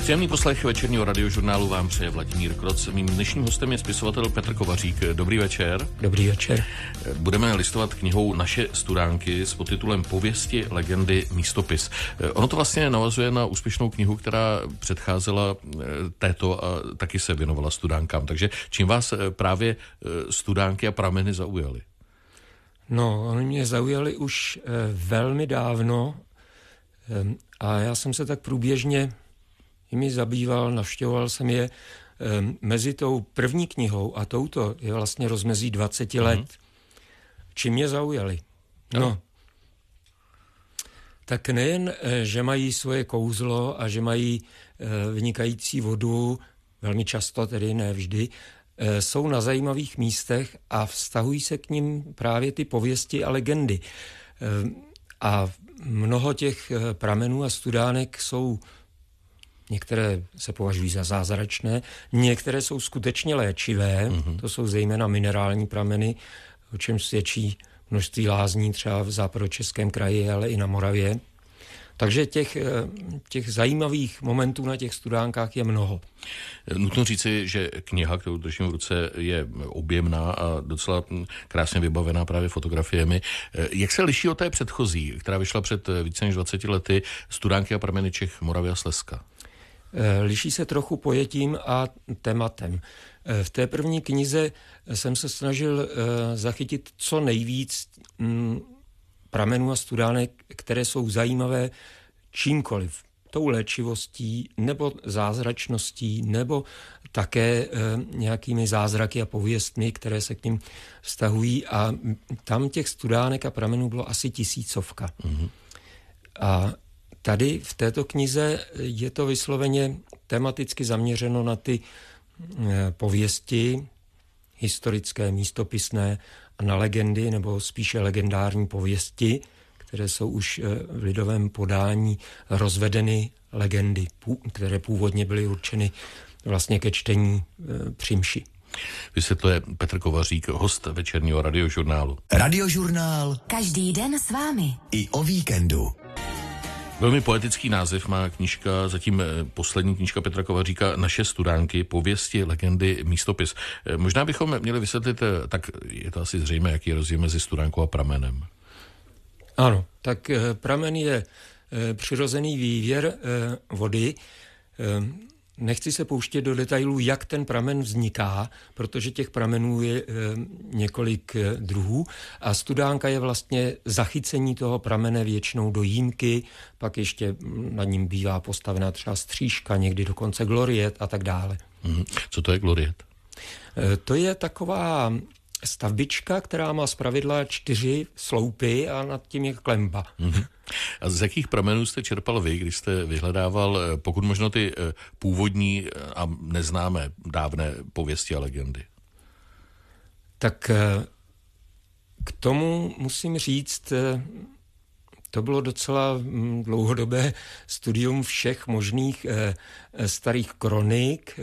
Příjemný poslech večerního radiožurnálu vám přeje Vladimír Kroc. Mým dnešním hostem je spisovatel Petr Kovařík. Dobrý večer. Dobrý večer. Budeme listovat knihou Naše studánky s podtitulem Pověsti, legendy, místopis. Ono to vlastně navazuje na úspěšnou knihu, která předcházela této a taky se věnovala studánkám. Takže čím vás právě studánky a prameny zaujaly? No, oni mě zaujali už velmi dávno a já jsem se tak průběžně jimi zabýval, navštěvoval jsem je. Mezi tou první knihou a touto je vlastně rozmezí 20 let. Čím mě zaujali? No, tak nejen, že mají svoje kouzlo a že mají vynikající vodu, velmi často, tedy ne vždy, jsou na zajímavých místech a vztahují se k nim právě ty pověsti a legendy. A mnoho těch pramenů a studánek jsou, některé se považují za zázračné, některé jsou skutečně léčivé, to jsou zejména minerální prameny, o čem svědčí množství lázní třeba v západočeském kraji, ale i na Moravě. Takže těch zajímavých momentů na těch studánkách je mnoho. Nutno říci, že kniha, kterou držím v ruce, je objemná a docela krásně vybavená právě fotografiemi. Jak se liší od té předchozí, která vyšla před více než 20 lety, Studánky a prameny Čech, Moravy a Slezska? Liší se trochu pojetím a tématem. V té první knize jsem se snažil zachytit co nejvíc pramenů a studánek, které jsou zajímavé čímkoliv. Tou léčivostí, nebo zázračností, nebo také nějakými zázraky a pověstmi, které se k nim vztahují. A tam těch studánek a pramenů bylo asi 1000. A tady v této knize je to vysloveně tematicky zaměřeno na ty pověsti historické, místopisné a na legendy, nebo spíše legendární pověsti, které jsou už v lidovém podání rozvedeny legendy, které původně byly určeny vlastně ke čtení při mši. Vysvětluje Petr Kovařík, host večerního radiožurnálu. Radiožurnál. Každý den s vámi. I o víkendu. Velmi poetický název má knížka, zatím poslední knížka Petra Kovaříka, Naše studánky, pověsti, legendy, místopis. Možná bychom měli vysvětlit, tak je to asi zřejmé, jaký je rozdíl mezi studánkou a pramenem. Ano, tak pramen je přirozený vývěr vody. Nechci se pouštět do detailů, jak ten pramen vzniká, protože těch pramenů je několik druhů a studánka je vlastně zachycení toho pramene většinou do jímky, pak ještě nad ním bývá postavená třeba stříška, někdy dokonce gloriet a tak dále. Co to je gloriet? To je taková stavbička, která má zpravidla 4 sloupy a nad tím je klemba. A z jakých pramenů jste čerpal vy, když jste vyhledával pokud možno ty původní a neznámé dávné pověsti a legendy? Tak k tomu musím říct, to bylo docela dlouhodobé studium všech možných starých kronik,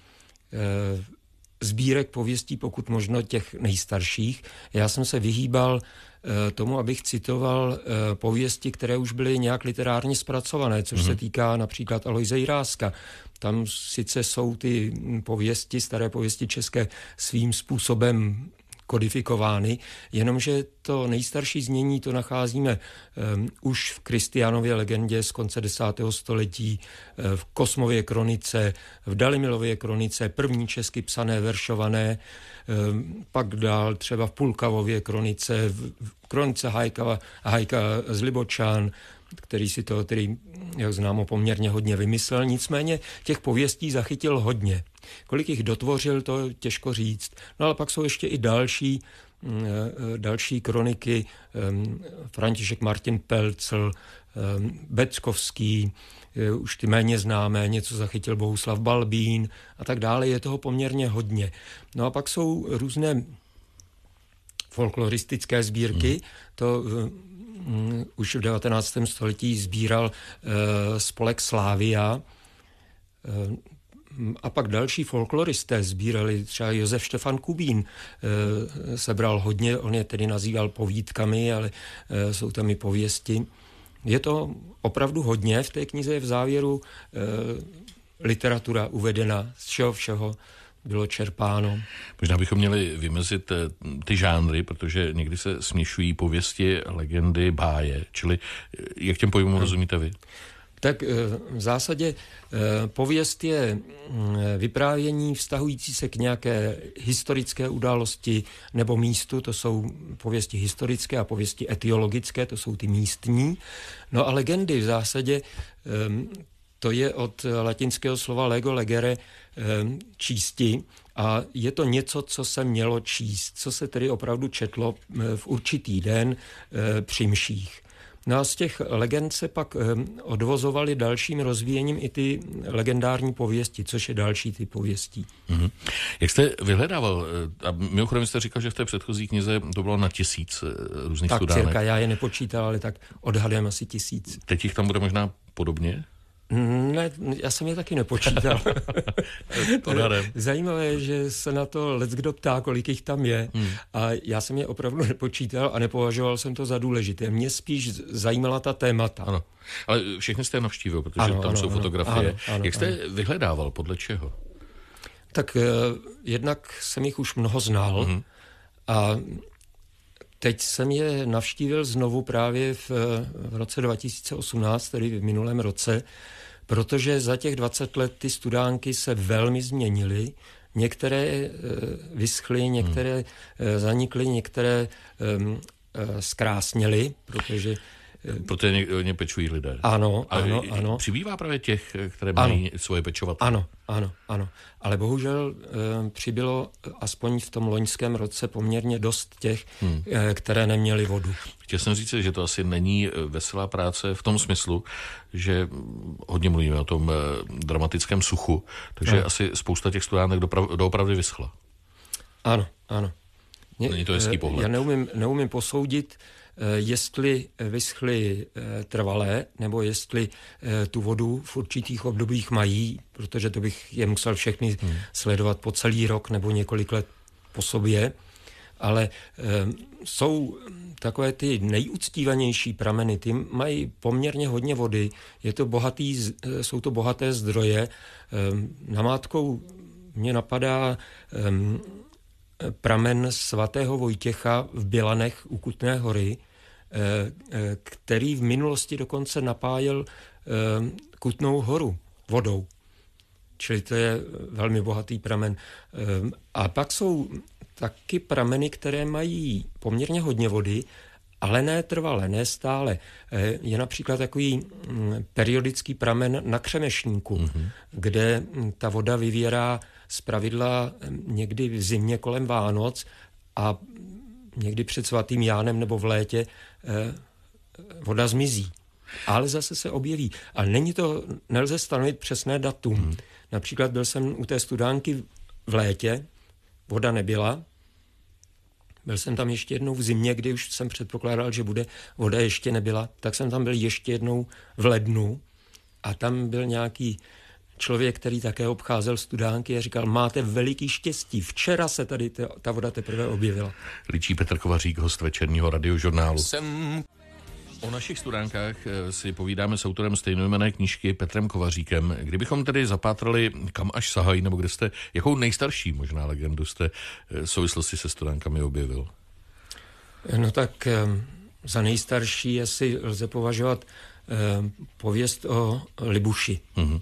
sbírek pověstí, pokud možno těch nejstarších. Já jsem se vyhýbal tomu, abych citoval pověsti, které už byly nějak literárně zpracované, což se týká například Alojze Jiráska. Tam sice jsou ty pověsti, staré pověsti české svým způsobem kodifikovány, jenomže to nejstarší znění to nacházíme už v Kristiánově legendě z konce 10. století, v Kosmově kronice, v Dalimilově kronice, první česky psané, veršované, pak dál třeba v Pulkavově kronice, v kronice Hajka z Libočan, který, jak známo, poměrně hodně vymyslel. Nicméně těch pověstí zachytil hodně. Kolik jich dotvořil, to těžko říct. No ale pak jsou ještě i další kroniky, František Martin Pelcl, Beckovský, už ty méně známé, něco zachytil Bohuslav Balbín a tak dále. Je toho poměrně hodně. No a pak jsou různé folkloristické sbírky, to už v 19. století sbíral spolek Slávia a pak další folkloristé sbírali, třeba Josef Štefan Kubín sebral hodně, on je tedy nazýval povídkami, ale jsou tam i pověsti. Je to opravdu hodně, v té knize je v závěru literatura uvedena, z čeho všeho bylo čerpáno. Možná bychom měli vymezit ty žánry, protože někdy se směšují pověsti, legendy, báje. Čili jak těm pojmům rozumíte vy? Tak v zásadě pověst je vyprávění vztahující se k nějaké historické události nebo místu, to jsou pověsti historické, a pověsti etiologické, to jsou ty místní. No a legendy v zásadě, to je od latinského slova lego legere, čísti, a je to něco, co se mělo číst, co se tedy opravdu četlo v určitý den při mších. No a z těch legend se pak odvozovaly dalším rozvíjením i ty legendární pověsti, což je další typ pověstí. Mm-hmm. Jak jste vyhledával, a mimochodem jste říkal, že v té předchozí knize to bylo na 1000 různých studánek. Tak cirka, já je nepočítal, ale tak odhadem asi 1000. Teď jich tam bude možná podobně? Ne, já jsem je taky nepočítal. Zajímavé je, že se na to leckdo ptá, kolik jich tam je. A já jsem je opravdu nepočítal a nepovažoval jsem to za důležité. Mě spíš zajímala ta témata. Ano. Ale všechny jste navštívil, protože tam jsou fotografie. Jak jste vyhledával, podle čeho? Tak jednak jsem jich už mnoho znal a teď jsem je navštívil znovu právě v roce 2018, tedy v minulém roce, protože za těch 20 let ty studánky se velmi změnily. Některé vyschly, některé zanikly, některé zkrásněly, protože ně pečují lidé. Ano. Přibývá právě těch, které mají svoje pečovatele. Ano. Ale bohužel přibylo aspoň v tom loňském roce poměrně dost těch, které neměly vodu. Chtěl jsem říct, že to asi není veselá práce v tom smyslu, že hodně mluvíme o tom dramatickém suchu, takže asi spousta těch studánek doopravdy vyschla. Ano. Není to hezký pohled. Já neumím posoudit, jestli vyschly trvalé, nebo jestli tu vodu v určitých obdobích mají, protože to bych je musel všechny sledovat po celý rok nebo několik let po sobě, ale jsou takové ty nejuctívanější prameny, ty mají poměrně hodně vody, jsou to bohaté zdroje. Namátkou mě napadá pramen svatého Vojtěcha v Bělanech u Kutné Hory, který v minulosti dokonce napájel Kutnou Horu vodou. Čili to je velmi bohatý pramen. A pak jsou taky prameny, které mají poměrně hodně vody, ale ne trvale, ne stále. Je například takový periodický pramen na Křemešníku, kde ta voda vyvěrá zpravidla někdy v zimě kolem Vánoc a někdy před svatým Jánem nebo v létě voda zmizí. Ale zase se objeví. Ale nelze stanovit přesné datum. Například byl jsem u té studánky v létě, voda nebyla. Byl jsem tam ještě jednou v zimě, kdy už jsem předpokládal, že bude, voda ještě nebyla. Tak jsem tam byl ještě jednou v lednu a tam byl nějaký člověk, který také obcházel studánky a říkal, máte veliký štěstí, včera se tady ta voda teprve objevila. Líčí Petr Kovařík, host večerního radiožurnálu. O našich studánkách si povídáme s autorem stejnojmenné knížky Petrem Kovaříkem. Kdybychom tedy zapátrali, kam až sahají, nebo kde jste, jakou nejstarší možná legendu jste v souvislosti se studánkami objevil? No tak za nejstarší asi lze považovat pověst o Libuši.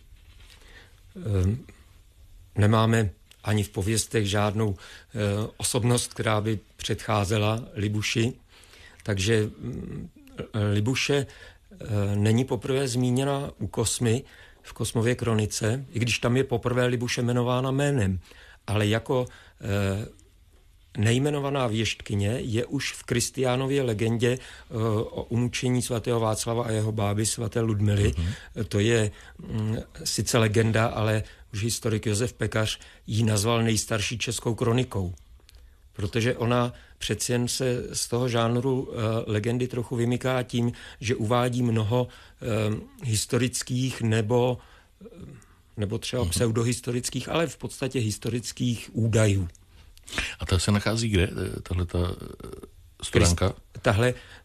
Nemáme ani v pověstech žádnou osobnost, která by předcházela Libuši, takže Libuše není poprvé zmíněna u Kosmy v Kosmově kronice, i když tam je poprvé Libuše jmenována jménem, ale jako nejmenovaná věštkyně je už v Kristiánově legendě o umučení svatého Václava a jeho báby svaté Ludmily. To je sice legenda, ale už historik Josef Pekař ji nazval nejstarší českou kronikou, protože ona přeci jen se z toho žánru legendy trochu vymyká tím, že uvádí mnoho historických nebo třeba pseudohistorických, ale v podstatě historických údajů. A ta se nachází kde, tahleta studánka?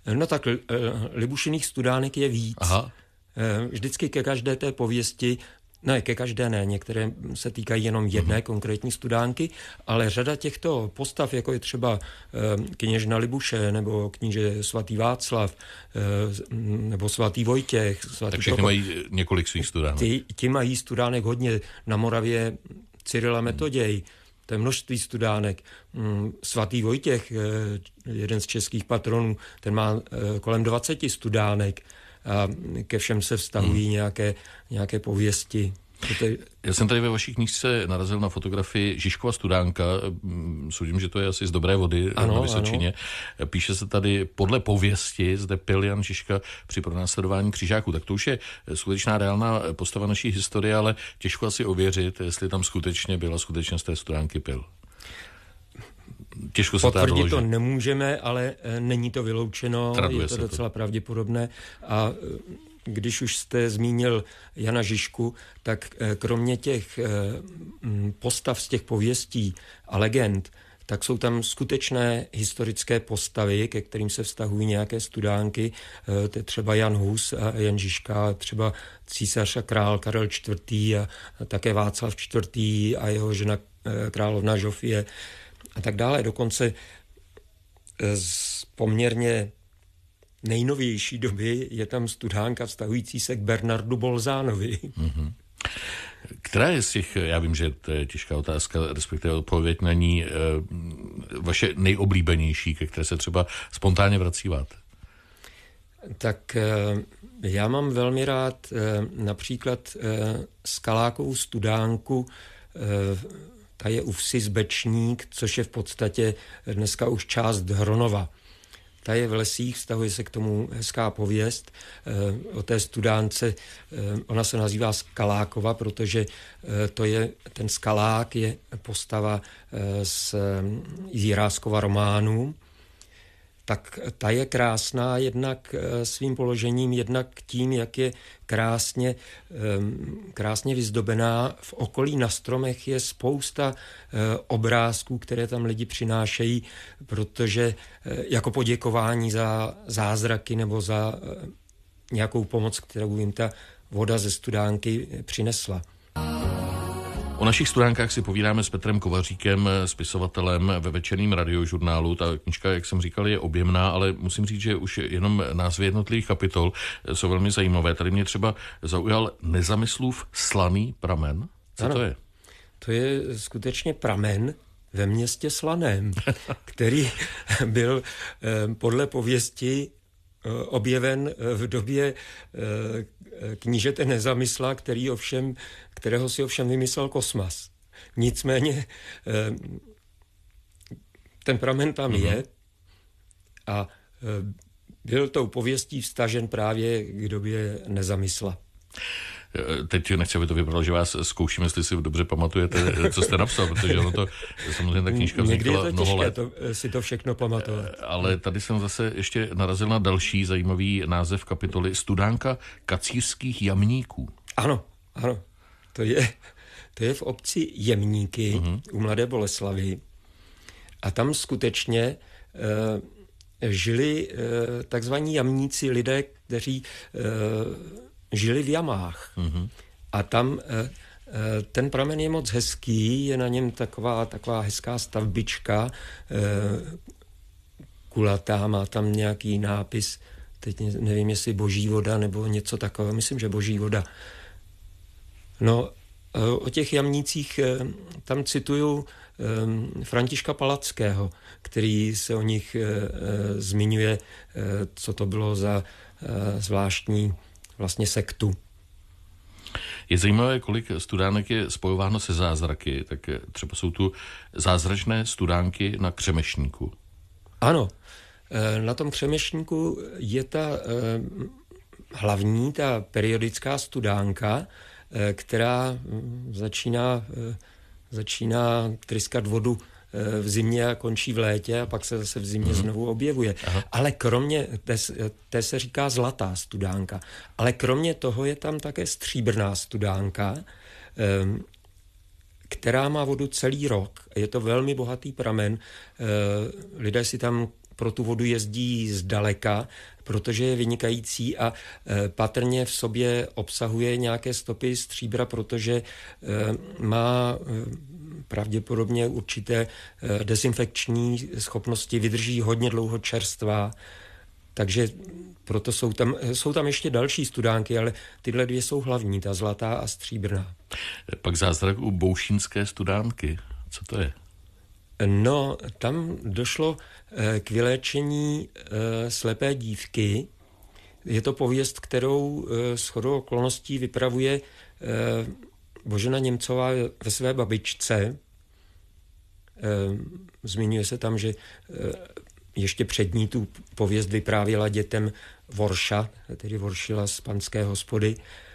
Libušiných studánek je víc. Aha. Vždycky ke každé té pověsti Ne, ke každé ne. Některé se týkají jenom jedné konkrétní studánky, ale řada těchto postav, jako je třeba kněžna Libuše, nebo kníže svatý Václav, nebo svatý Vojtěch. Tak všechny mají několik svých studánek. Ti mají studánek hodně. Na Moravě Cyril a Metoděj, to je množství studánek. Svatý Vojtěch, jeden z českých patronů, ten má kolem 20 studánek. A ke všem se vztahují nějaké pověsti. Já jsem tady ve vaší knížce narazil na fotografii Žižkova studánka. Soudím, že to je asi z Dobré Vody na Vysočině. Ano. Píše se tady, podle pověsti zde pil Jan Žižka při pronásledování křižáků. Tak to už je skutečná reálná postava naší historie, ale těžko asi ověřit, jestli tam skutečně z té studánky pil. Těžko se potvrdit to nemůžeme, ale není to vyloučeno, Traduje je to docela pravděpodobné. A když už jste zmínil Jana Žižku, tak kromě těch postav z těch pověstí a legend, tak jsou tam skutečné historické postavy, ke kterým se vztahují nějaké studánky. To je třeba Jan Hus a Jan Žižka, třeba císař a král Karel IV. A také Václav IV. A jeho žena královna Žofie a tak dále. Dokonce z poměrně nejnovější doby je tam studánka vztahující se k Bernardu Bolzánovi. Mm-hmm. Která je z těch, já vím, že to je těžká otázka, respektive odpověď na ní, vaše nejoblíbenější, ke které se třeba spontánně vracíváte? Tak já mám velmi rád například Skalákovu studánku, ta je u vsi Zbečník, což je v podstatě dneska už část Hronova. Ta je v lesích, vztahuje se k tomu hezká pověst o té studánce. Ona se nazývá Skalákova, protože ten Skalák je postava z Jiráskova románu. Tak ta je krásná jednak svým položením, jednak tím, jak je krásně vyzdobená. V okolí na stromech je spousta obrázků, které tam lidi přinášejí, protože jako poděkování za zázraky nebo za nějakou pomoc, kterou jim ta voda ze studánky přinesla. O našich studánkách si povídáme s Petrem Kovaříkem, spisovatelem ve Večerném radiožurnálu. Ta knížka, jak jsem říkal, je objemná, ale musím říct, že už jenom názvy jednotlivých kapitol jsou velmi zajímavé. Tady mě třeba zaujal Nezamyslův slaný pramen. Co to je? To je skutečně pramen ve městě Slaném, který byl podle pověsti objeven v době knížete Nezamysla, kterého si ovšem vymyslel Kosmas. Nicméně ten pramen tam je a byl tou pověstí vztažen právě k době Nezamysla. Teď nechci, aby to vypadalo, že vás zkouším, jestli si dobře pamatujete, co jste napsal, protože ono to samozřejmě ta knížka vznikla mnoho let. Někdy je to těžké si to všechno pamatovat. Ale tady jsem zase ještě narazil na další zajímavý název kapitoly Studánka kacířských jamníků. Ano. To je v obci Jemníky u Mladé Boleslavi. A tam skutečně žili takzvaní jamníci, lidé, kteří žili v jamách. A tam ten pramen je moc hezký, je na něm taková hezká stavbička, kulatá, má tam nějaký nápis, teď nevím, jestli Boží voda nebo něco takového, myslím, že Boží voda. No, o těch jamnících tam cituju Františka Palackého, který se o nich zmiňuje, co to bylo za zvláštní vlastně sektu. Je zajímavé, kolik studánek je spojováno se zázraky, tak třeba jsou tu zázračné studánky na Křemešníku. Ano, na tom Křemešníku je ta hlavní, ta periodická studánka, která začíná tryskat vodu v zimě a končí v létě a pak se zase v zimě znovu objevuje. Aha. Ale kromě, té se říká zlatá studánka, ale kromě toho je tam také stříbrná studánka, která má vodu celý rok. Je to velmi bohatý pramen. Lidé si tam pro tu vodu jezdí zdaleka, protože je vynikající a patrně v sobě obsahuje nějaké stopy stříbra, protože má pravděpodobně určité dezinfekční schopnosti, vydrží hodně dlouho čerstvá. Takže proto jsou tam ještě další studánky, ale tyhle dvě jsou hlavní, ta zlatá a stříbrná. Pak zázrak u boušínské studánky. Co to je? No, tam došlo k vyléčení slepé dívky. Je to pověst, kterou shodou okolností vypravuje Božena Němcová ve své babičce. Zmiňuje se tam, že ještě před ní tu pověst vyprávěla dětem Vorša, tedy Voršila z panské hospody.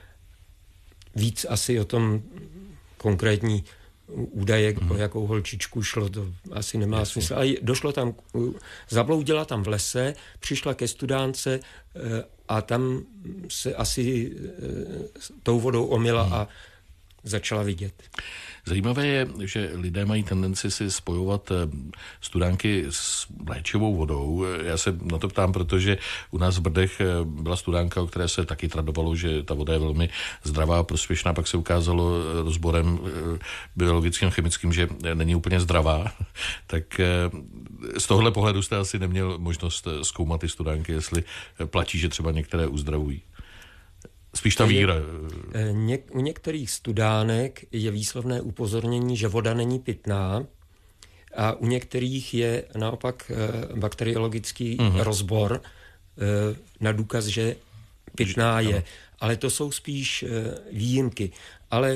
Víc asi o tom konkrétní údaje, o jakou holčičku šlo, to asi nemá smysl. Ale došlo tam, zabloudila tam v lese, přišla ke studánce a tam se asi tou vodou omyla a začala vidět. Zajímavé je, že lidé mají tendenci si spojovat studánky s léčivou vodou. Já se na to ptám, protože u nás v Brdech byla studánka, o které se taky tradovalo, že ta voda je velmi zdravá a prospěšná. Pak se ukázalo rozborem biologickým, chemickým, že není úplně zdravá. Tak z tohohle pohledu jste asi neměl možnost zkoumat ty studánky, jestli platí, že třeba některé uzdravují. Spíš ta víra. U některých studánek je výslovné upozornění, že voda není pitná a u některých je naopak bakteriologický rozbor na důkaz, že pitná je. Ale to jsou spíš výjimky. Ale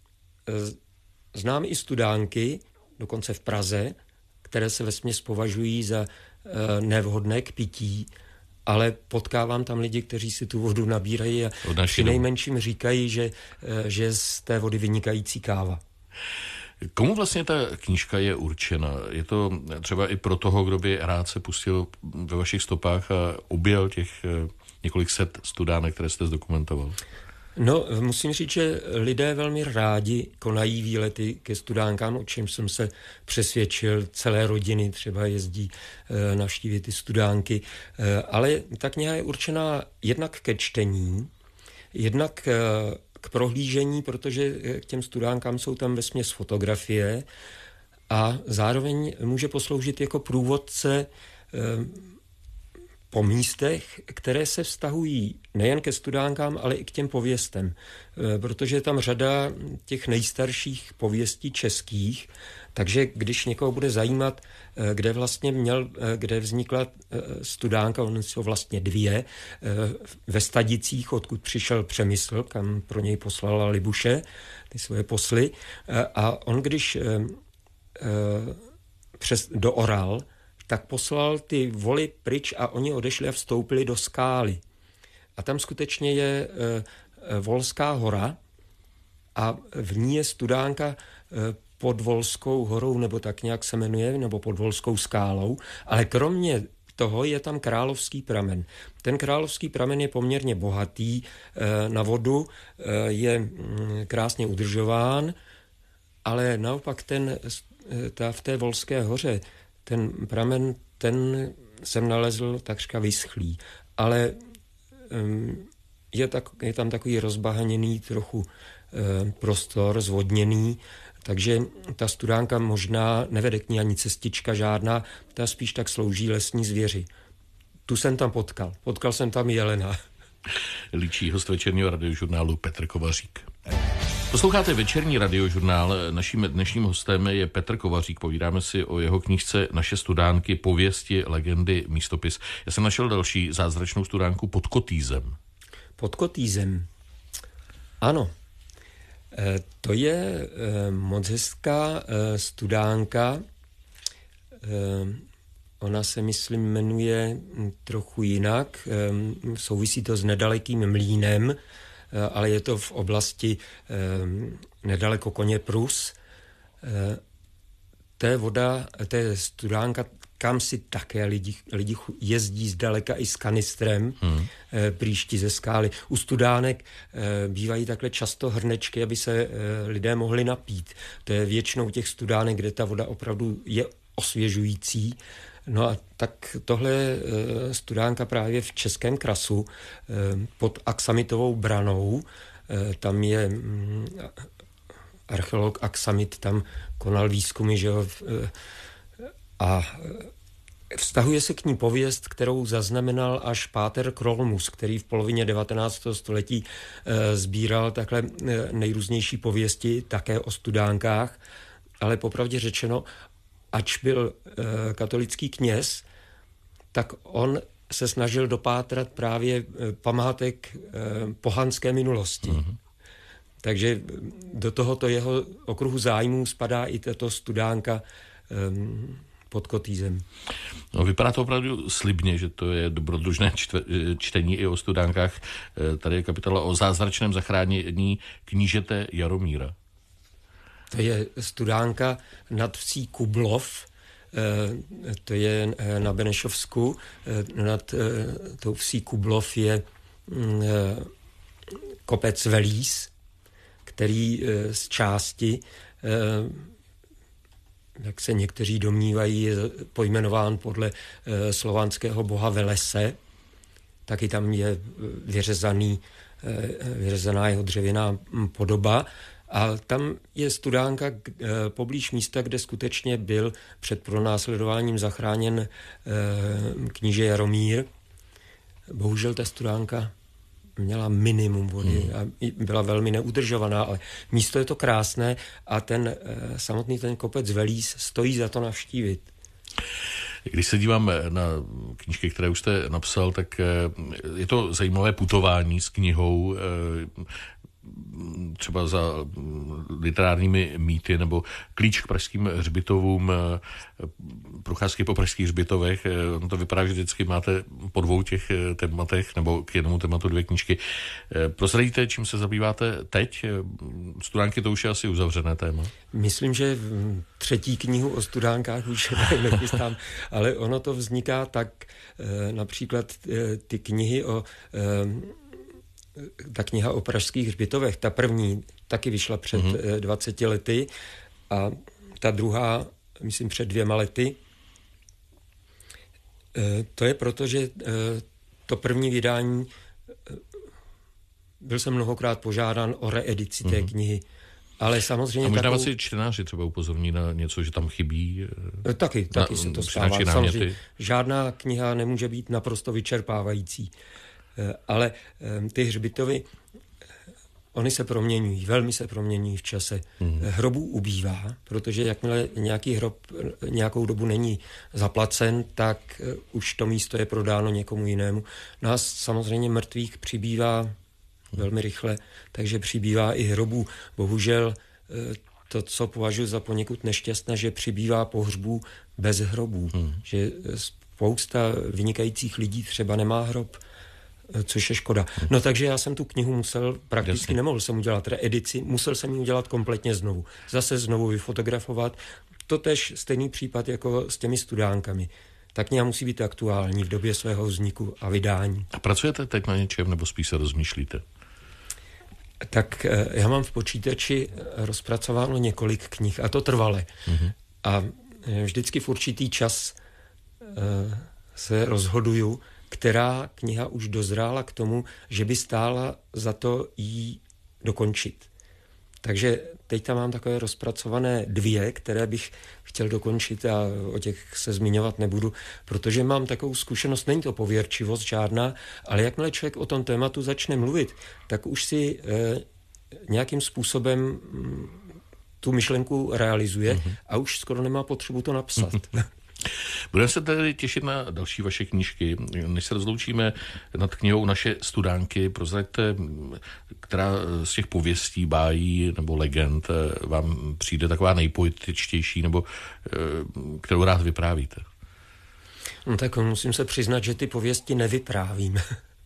znám i studánky, dokonce v Praze, které se vesměs považují za nevhodné k pití, ale potkávám tam lidi, kteří si tu vodu nabírají a přinejmenším říkají, že z té vody vynikající káva. Komu vlastně ta knížka je určena? Je to třeba i pro toho, kdo by rád se pustil ve vašich stopách a objel těch několik set studánek, které jste zdokumentoval? No, musím říct, že lidé velmi rádi konají výlety ke studánkám, o čem jsem se přesvědčil. Celé rodiny třeba jezdí navštívit ty studánky, ale ta kniha je určená jednak ke čtení, jednak k prohlížení, protože k těm studánkám jsou tam vesměs fotografie a zároveň může posloužit jako průvodce po místech, které se vztahují nejen ke studánkám, ale i k těm pověstem. Protože je tam řada těch nejstarších pověstí českých, takže když někoho bude zajímat, kde vznikla studánka, ono jsou vlastně dvě, ve Stadicích, odkud přišel Přemysl, kam pro něj poslala Libuše ty svoje posly, a on když dooral, tak poslal ty voly pryč a oni odešli a vstoupili do skály. A tam skutečně je Volská hora a v ní je studánka pod Volskou horou, nebo tak nějak se jmenuje, nebo pod Volskou skálou, ale kromě toho je tam Královský pramen. Ten Královský pramen je poměrně bohatý na vodu, je krásně udržován, ale naopak v té Volské hoře ten pramen, ten jsem nalezl takřka vyschlý, ale je tam takový rozbahaněný trochu prostor, zvodněný, takže ta studánka možná nevede k ní ani cestička žádná, ta spíš tak slouží lesní zvěři. Tu jsem tam potkal. Potkal jsem tam jelena. Líčí host večerního radiožurnálu Petr Kovařík. Posloucháte večerní radiožurnál. Naším dnešním hostem je Petr Kovařík. Povídáme si o jeho knížce Naše studánky, pověsti, legendy, místopis. Já jsem našel další zázračnou studánku Pod Kotýzem. Pod Kotýzem. Ano. To je moc hezká studánka. Ona se, myslím, jmenuje trochu jinak. Souvisí to s nedalekým mlýnem, ale je to v oblasti nedaleko Koněprus. To je studánka, kam si také lidi jezdí zdaleka i s kanistrem, prýšti ze skály. U studánek bývají takhle často hrnečky, aby se lidé mohli napít. To je většinou těch studánek, kde ta voda opravdu je osvěžující. No a tak tohle je studánka právě v Českém Krasu pod Aksamitovou branou. Tam je archeolog Aksamit, tam konal výzkumy, že jo, a vztahuje se k ní pověst, kterou zaznamenal až páter Krolmus, který v polovině 19. století sbíral takhle nejrůznější pověsti, také o studánkách, ale popravdě řečeno, ač byl katolický kněz, tak on se snažil dopátrat právě památek pohanské minulosti. Mm-hmm. Takže do tohoto jeho okruhu zájmů spadá i tato studánka pod Kotýzem. No, vypadá to opravdu slibně, že to je dobrodružné čtení i o studánkách. Tady je kapitola o zázračném zachránění knížete Jaromíra. To je studánka nad vsí Kublov, to je na Benešovsku. Nad tou vsí Kublov je kopec Velís, který z části, jak se někteří domnívají, je pojmenován podle slovanského boha Velese. Taky tam je vyřezaná jeho dřevěná podoba. A tam je studánka poblíž místa, kde skutečně byl před pronásledováním zachráněn kníže Jaromír. Bohužel ta studánka měla minimum vody a byla velmi neudržovaná, ale místo je to krásné a samotný ten kopec Velís stojí za to navštívit. Když se dívám na knížky, které už jste napsal, tak je to zajímavé putování s knihou, třeba za literárními mýty, nebo klíč k pražským hřbitovům, procházky po pražských hřbitovech. To vypadá, že vždycky máte po dvou těch tématech, nebo k jednomu tématu dvě knížky. Prozradíte, čím se zabýváte teď? Studánky to už je asi uzavřené téma. Myslím, že třetí knihu o studánkách už nechystám, ale ono to vzniká tak, například ty knihy ta kniha o pražských hřbitovech, ta první taky vyšla před 20 lety a ta druhá, myslím, před 2 lety. To je proto, že to první vydání byl jsem mnohokrát požádán o reedici té knihy. Ale samozřejmě a možná si čtenáři třeba upozorní na něco, že tam chybí? Taky se to stává. Samozřejmě žádná kniha nemůže být naprosto vyčerpávající. Ale ty hřbitovy, oni se proměňují, velmi se proměňují v čase. Hrobů ubývá, protože jakmile nějaký hrob nějakou dobu není zaplacen, tak už to místo je prodáno někomu jinému. Nás samozřejmě mrtvých přibývá velmi rychle, takže přibývá i hrobů. Bohužel to, co považuji za poněkud nešťastné, že přibývá pohřbů bez hrobů. Že spousta vynikajících lidí třeba nemá hrob, což je škoda. No takže já jsem tu knihu musel, prakticky nemohl jsem udělat reedici, musel jsem ji udělat kompletně znovu. Zase znovu vyfotografovat. Totež stejný případ jako s těmi studánkami. Ta kniha musí být aktuální v době svého vzniku a vydání. A pracujete teď na něčem, nebo spíš se rozmýšlíte? Tak já mám v počítači rozpracováno několik knih, a to trvale. A vždycky v určitý čas se rozhoduju, která kniha už dozrála k tomu, že by stála za to jí dokončit. Takže teď tam mám takové rozpracované 2, které bych chtěl dokončit a o těch se zmiňovat nebudu, protože mám takovou zkušenost, není to pověrčivost žádná, ale jakmile člověk o tom tématu začne mluvit, tak už si nějakým způsobem tu myšlenku realizuje a už skoro nemá potřebu to napsat. Budeme se tedy těšit na další vaše knížky. Než se rozloučíme nad knihou Naše studánky, prozraďte, která z těch pověstí, bájí nebo legend vám přijde taková nejpoetičtější, nebo kterou rád vyprávíte? No tak musím se přiznat, že ty pověsti nevyprávím.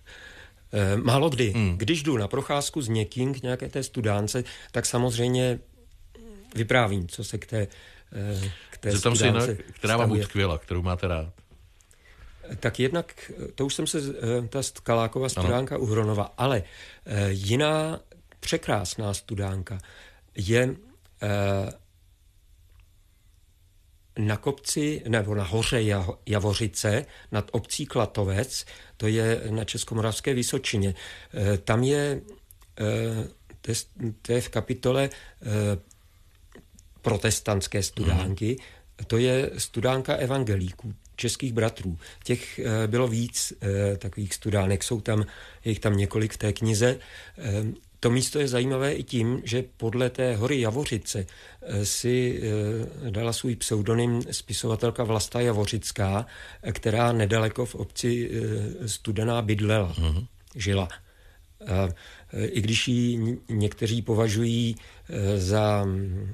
Málo kdy. Když jdu na procházku s někým k nějaké té studánce, tak samozřejmě vyprávím, co se k té Zeptám se jinak, která vám utkvěla, kterou máte rád? Tak jednak, to už jsem se, ta Skalákova studánka u Hronova, ale jiná překrásná studánka je na kopci nebo na hoře Javořice nad obcí Klatovec, to je na Českomoravské Vysočině. Tam je, to je v kapitole protestantské studánky, to je studánka evangelíků, českých bratrů. Těch bylo víc takových studánek, je jich tam několik v té knize. To místo je zajímavé i tím, že podle té hory Javořice si dala svůj pseudonym spisovatelka Vlasta Javořická, která nedaleko v obci Studená bydlela, žila. A i když ji někteří považují za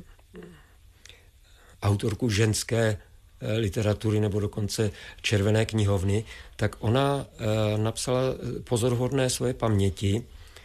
autorku ženské literatury nebo dokonce Červené knihovny, tak ona napsala pozoruhodné svoje paměti,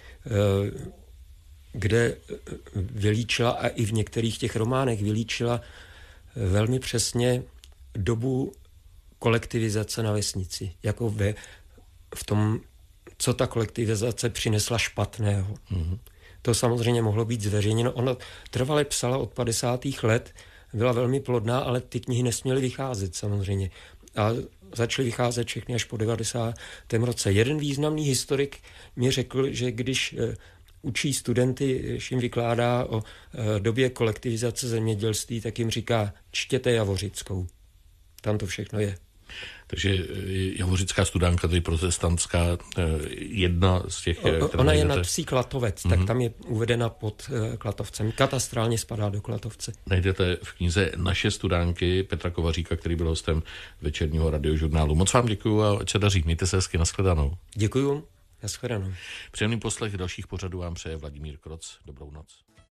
kde vylíčila a i v některých těch románech vylíčila velmi přesně dobu kolektivizace na vesnici, jako v tom, co ta kolektivizace přinesla špatného. To samozřejmě mohlo být zveřejněno. Ona trvale psala od 50. let, byla velmi plodná, ale ty knihy nesměly vycházet samozřejmě. A začaly vycházet všechny až po 90. roce. Jeden významný historik mi řekl, že když učí studenty, když jim vykládá o době kolektivizace zemědělství, tak jim říká, čtěte Javořickou. Tam to všechno je. Takže Javořická studánka, tedy protestantská, jedna z těch... Ona je nad vsí Klatovec, tak tam je uvedena pod Klatovcem. Katastrálně spadá do Klatovce. Najdete v knize Naše studánky Petra Kovaříka, který byl hostem večerního radiožurnálu. Moc vám děkuju a ať se daří. Mějte se hezky, nashledanou. Děkuju, nashledanou. Příjemný poslech dalších pořadů vám přeje Vladimír Kroc. Dobrou noc.